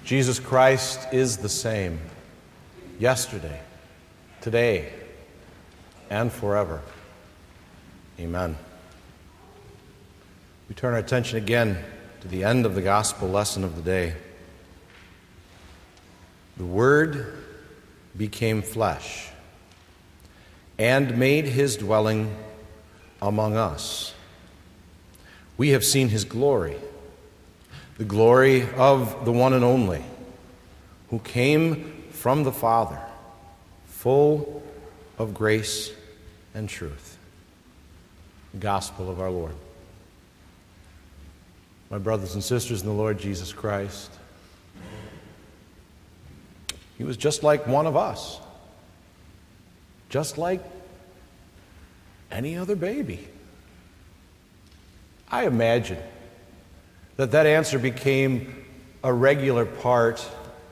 Jesus Christ is the same yesterday, today, and forever. Amen. We turn our attention again to the end of the gospel lesson of the day. The Word became flesh and made his dwelling among us. We have seen his glory, the glory of the one and only, who came from the Father, full of grace and truth. The gospel of our Lord. My brothers and sisters in the Lord Jesus Christ, he was just like one of us, just like any other baby. I imagine that answer became a regular part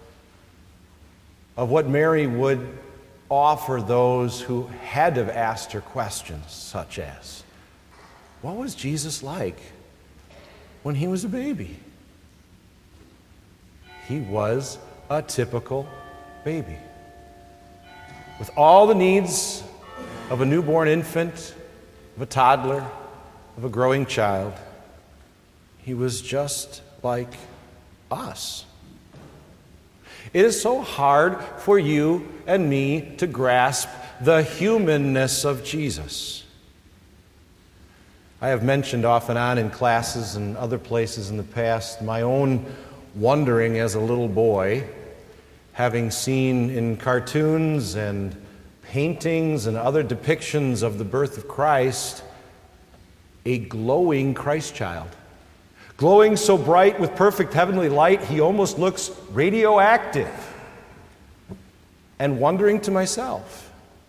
of what Mary would offer those who had to have asked her questions, such as, what was Jesus like when he was a baby? He was a typical baby, with all the needs of a newborn infant, of a toddler, of a growing child. He was just like us. It is so hard for you and me to grasp the humanness of Jesus. I have mentioned off and on in classes and other places in the past my own wondering as a little boy, having seen in cartoons and paintings and other depictions of the birth of Christ a glowing Christ child. Glowing so bright with perfect heavenly light, he almost looks radioactive. And wondering to myself,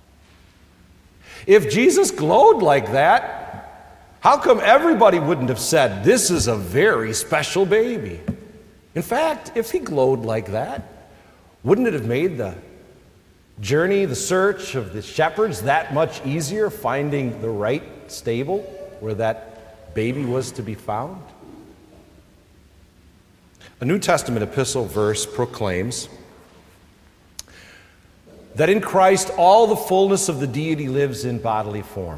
if Jesus glowed like that, how come everybody wouldn't have said, this is a very special baby? In fact, if he glowed like that, wouldn't it have made the journey, the search of the shepherds that much easier, finding the right stable where that baby was to be found? A New Testament epistle verse proclaims that in Christ all the fullness of the deity lives in bodily form.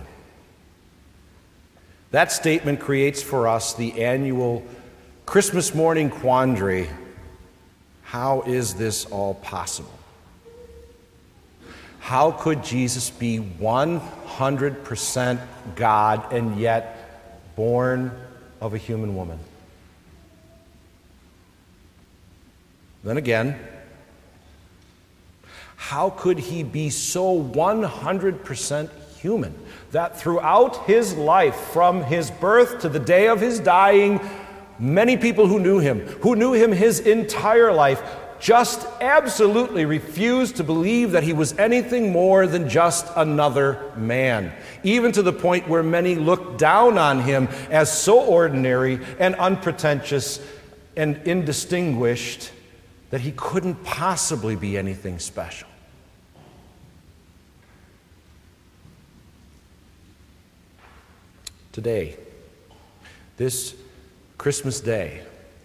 That statement creates for us the annual Christmas morning quandary. How is this all possible? How could Jesus be 100% God and yet born of a human woman? Then again, how could he be so 100% human that throughout his life, from his birth to the day of his dying, many people who knew him his entire life, just absolutely refused to believe that he was anything more than just another man, even to the point where many looked down on him as so ordinary and unpretentious and indistinguished that he couldn't possibly be anything special. Today, this Christmas day,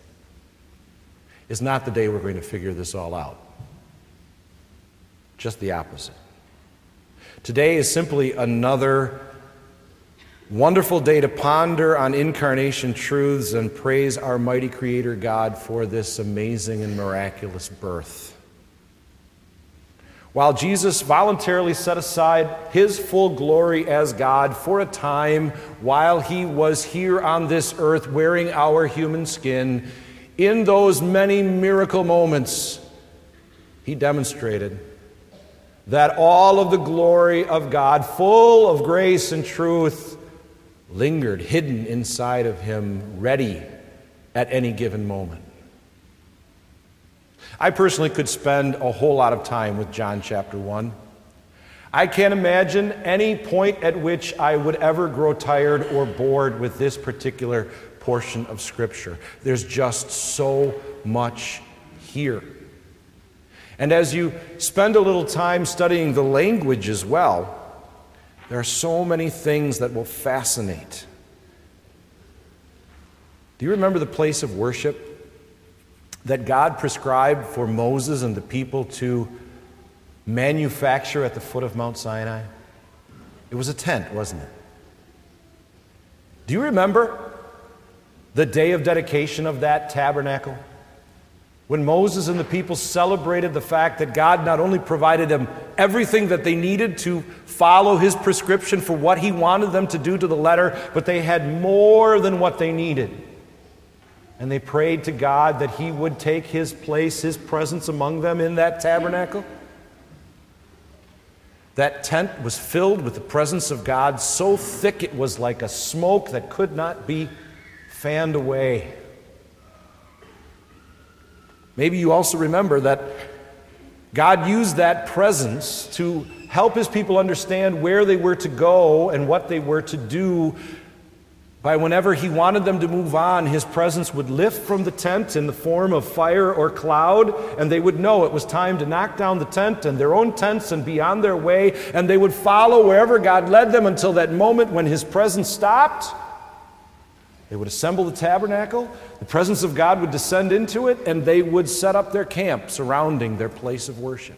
is not the day we're going to figure this all out. Just the opposite. Today is simply another wonderful day to ponder on incarnation truths and praise our mighty Creator God for this amazing and miraculous birth. While Jesus voluntarily set aside his full glory as God for a time while he was here on this earth wearing our human skin, in those many miracle moments, he demonstrated that all of the glory of God, full of grace and truth, lingered hidden inside of him, ready at any given moment. I personally could spend a whole lot of time with John chapter 1. I can't imagine any point at which I would ever grow tired or bored with this particular portion of Scripture. There's just so much here. And as you spend a little time studying the language as well, there are so many things that will fascinate. Do you remember the place of worship that God prescribed for Moses and the people to manufacture at the foot of Mount Sinai? It was a tent, wasn't it? Do you remember the day of dedication of that tabernacle? When Moses and the people celebrated the fact that God not only provided them everything that they needed to follow His prescription for what He wanted them to do to the letter, but they had more than what they needed. And they prayed to God that He would take His place, His presence among them in that tabernacle. That tent was filled with the presence of God so thick it was like a smoke that could not be fanned away. Maybe you also remember that God used that presence to help His people understand where they were to go and what they were to do. By whenever He wanted them to move on, His presence would lift from the tent in the form of fire or cloud, and they would know it was time to knock down the tent and their own tents and be on their way, and they would follow wherever God led them until that moment when His presence stopped. They would assemble the tabernacle, the presence of God would descend into it, and they would set up their camp surrounding their place of worship.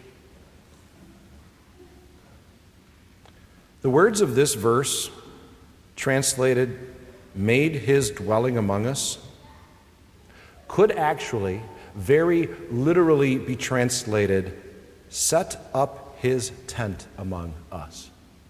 The words of this verse, translated, "made His dwelling among us," could actually very literally be translated, "set up His tent among us."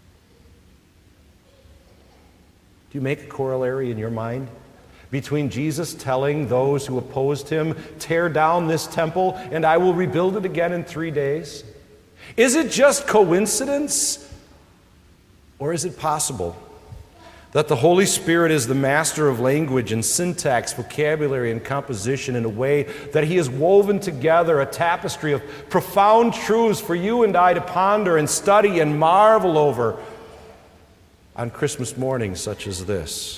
Do you make a corollary in your mind between Jesus telling those who opposed Him, "Tear down this temple and I will rebuild it again in 3 days"? Is it just coincidence, or is it possible that the Holy Spirit is the master of language and syntax, vocabulary, and composition in a way that He has woven together a tapestry of profound truths for you and I to ponder and study and marvel over on Christmas mornings such as this?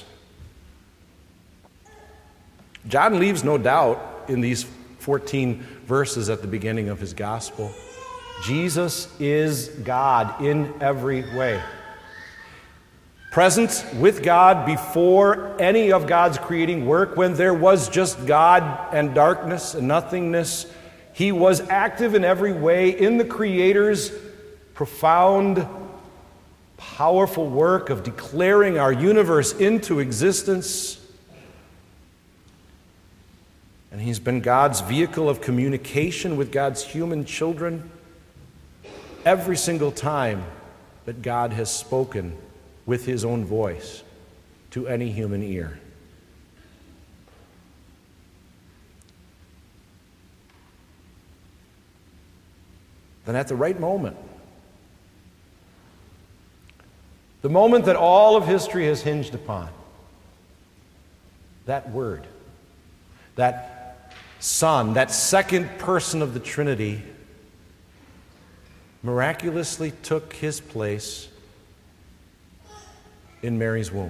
John leaves no doubt in these 14 verses at the beginning of his gospel. Jesus is God in every way. Present with God before any of God's creating work, when there was just God and darkness and nothingness, He was active in every way in the Creator's profound, powerful work of declaring our universe into existence. And He's been God's vehicle of communication with God's human children every single time that God has spoken with His own voice to any human ear. Then at the right moment, the moment that all of history has hinged upon, that Word, that Son, that second person of the Trinity, miraculously took His place in Mary's womb.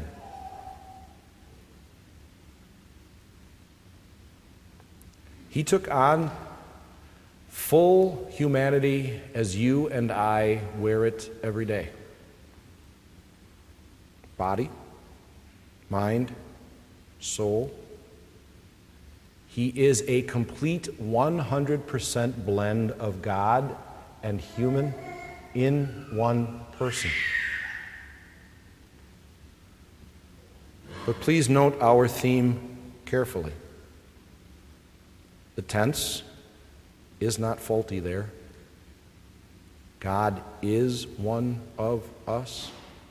He took on full humanity as you and I wear it every day. Body, mind, soul. He is a complete 100% blend of God and human in one person. But please note our theme carefully. The tense is not faulty there. God is one of us.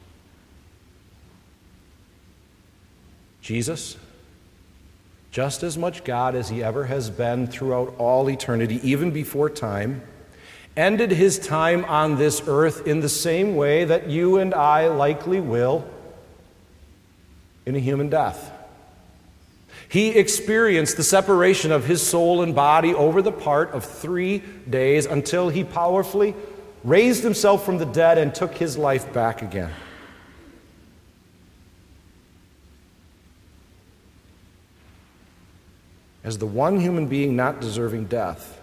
Jesus, just as much God as He ever has been throughout all eternity, even before time, ended His time on this earth in the same way that you and I likely will, in a human death. He experienced the separation of His soul and body over the part of 3 days until He powerfully raised Himself from the dead and took His life back again. As the one human being not deserving death,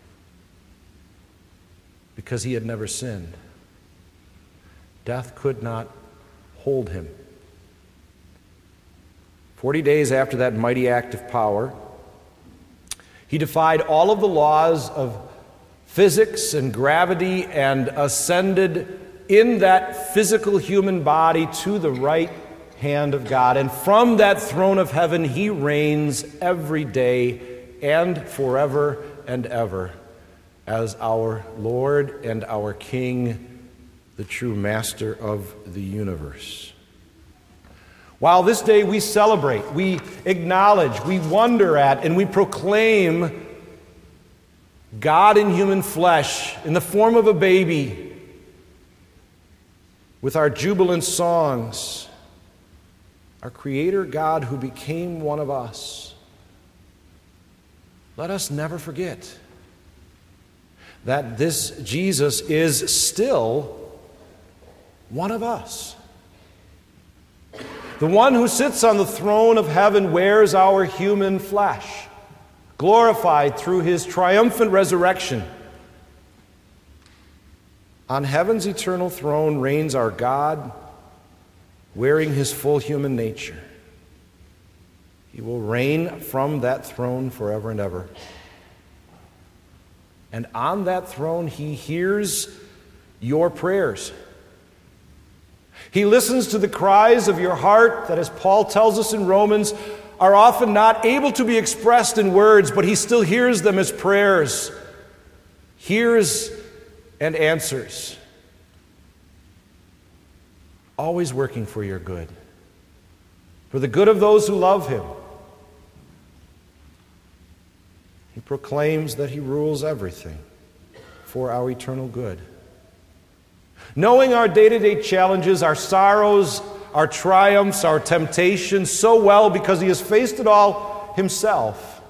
because He had never sinned, death could not hold Him. 40 days after that mighty act of power, He defied all of the laws of physics and gravity and ascended in that physical human body to the right hand of God. And from that throne of heaven, he reigns every day and forever and ever as our Lord and our King, the true master of the universe. While this day we celebrate, we acknowledge, we wonder at, and we proclaim God in human flesh in the form of a baby with our jubilant songs, our Creator God who became one of us, let us never forget that this Jesus is still one of us. The one who sits on the throne of heaven wears our human flesh, glorified through his triumphant resurrection. On heaven's eternal throne reigns our God, wearing his full human nature. He will reign from that throne forever and ever. And on that throne, he hears your prayers. He listens to the cries of your heart that, as Paul tells us in Romans, are often not able to be expressed in words, but he still hears them as prayers, hears and answers, always working for your good, for the good of those who love him. He proclaims that he rules everything for our eternal good. Knowing our day-to-day challenges, our sorrows, our triumphs, our temptations so well because he has faced it all himself,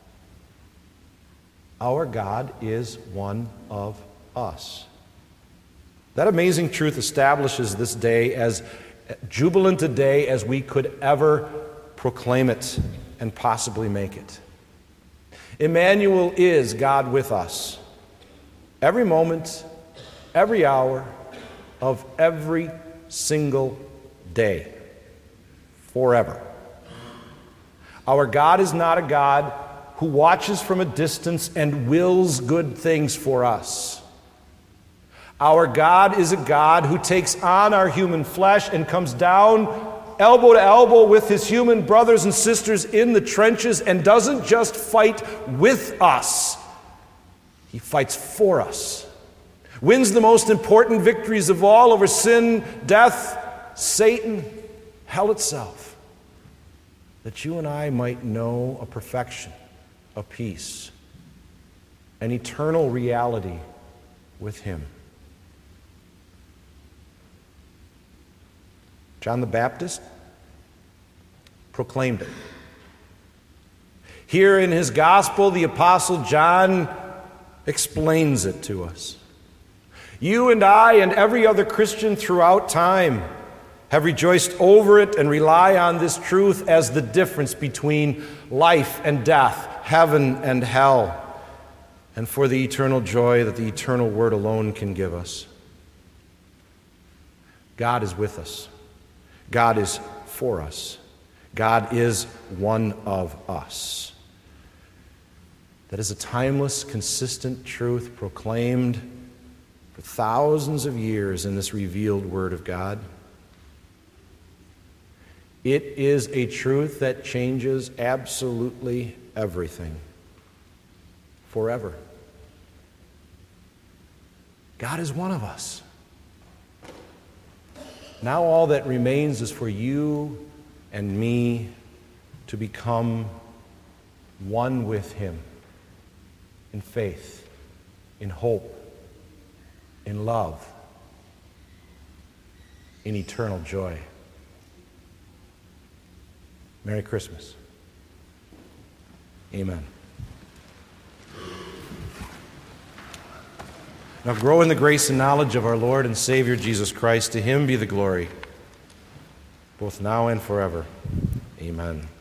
our God is one of us. That amazing truth establishes this day as jubilant a day as we could ever proclaim it and possibly make it. Emmanuel is God with us every moment, every hour of every single day, forever. Our God is not a God who watches from a distance and wills good things for us. Our God is a God who takes on our human flesh and comes down elbow to elbow with his human brothers and sisters in the trenches and doesn't just fight with us. He fights for us. Wins the most important victories of all over sin, death, Satan, hell itself, that you and I might know a perfection, a peace, an eternal reality with him. John the Baptist proclaimed it. Here in his gospel, the Apostle John explains it to us. You and I and every other Christian throughout time have rejoiced over it and rely on this truth as the difference between life and death, heaven and hell, and for the eternal joy that the eternal Word alone can give us. God is with us. God is for us. God is one of us. That is a timeless, consistent truth proclaimed for thousands of years in this revealed Word of God. It is a truth that changes absolutely everything forever. God is one of us. Now all that remains is for you and me to become one with him in faith, in hope, in love, in eternal joy. Merry Christmas. Amen. Now grow in the grace and knowledge of our Lord and Savior Jesus Christ. To him be the glory, both now and forever. Amen.